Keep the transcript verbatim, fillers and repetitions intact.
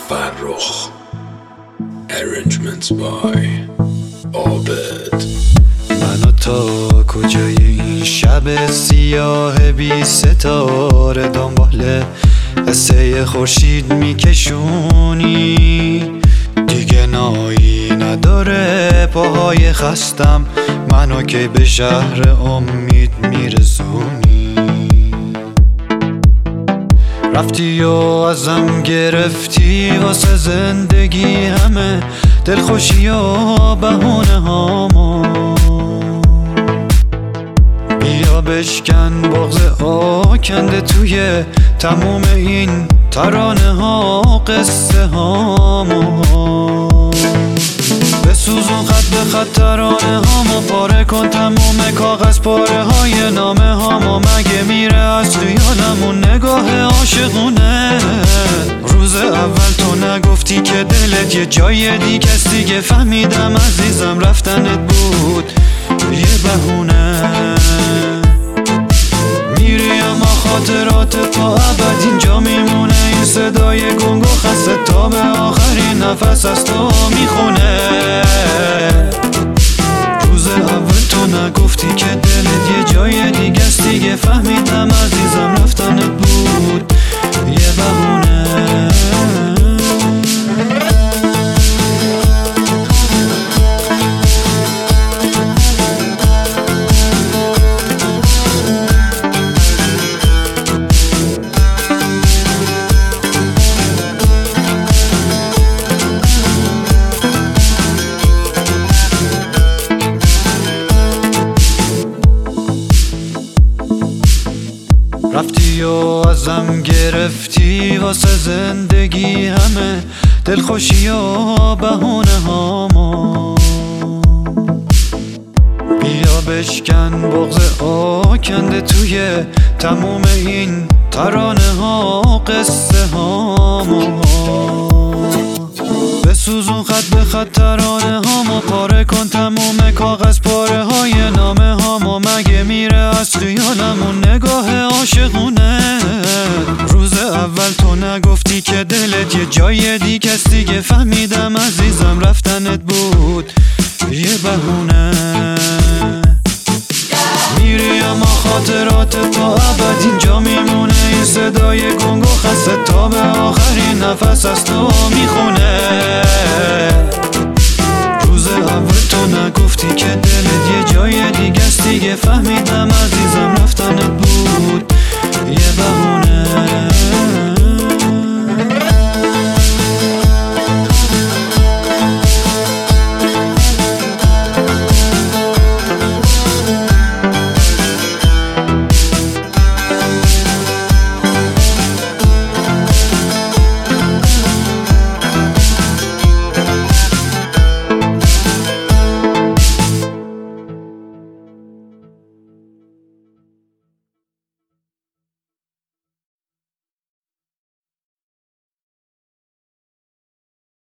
فرخ. Arrangements by عابد. من و تا کجای این شب سیاه بی ستاره دنبال قصه خورشید میکشونی؟ دیگه نایی نداره پاهای خستم، منو که به شهر امید میرسونی. رفتی و ازم گرفتی واسه زندگی همه دلخوشی و بهونه هامو. بیا بشکن بغض آکنده توی تموم این ترانه ها قصه هامو. بسوزون خط به خط ترانه هامو، پاره کن تموم کاغذ پاره های نامه هامو. مگه میره از خیالمون نگاه عاشقونه؟ روز اول تو نگفتی که دلت یه جای دیگه است، دیگه فهمیدم عزیزم رفتنت بود یه بهونه. میری اما خاطرات تا ابد اینجا میمونه، این صدای گنگ و خسته تا به آخرین نفس از تو میخونه. روز اول تو نگفتی که دلت یه جای دیگه است، دیگه فهمیدم عزیزم رفتنت بود یه بهونه. رفتی و ازم گرفتی واسه زندگی همه دلخوشی و بهونه هامو. بیا بشکن بغض آکنده توی تموم این ترانه ها قصه هامو. بسوزون خط به خط ترانه هامو، پاره کن تموم کاغذ پاره های نامه هامو. مگه میره از خیالمون نگاه عاشقونه؟ روز اول تو نگفتی که دلت یه جای دیگه است، دیگه فهمیدم عزیزم رفتنت بود یه بهونه. میری اما خاطرات تا ابد اینجا میمونه، این صدای گنگ و خسته تا به آخرین نفس از تو میخونه. روز اول تو نگفتی که دلت یه جای دیگه است، دیگه فهمیدم عزیزم رفتنت بود یه بهونه.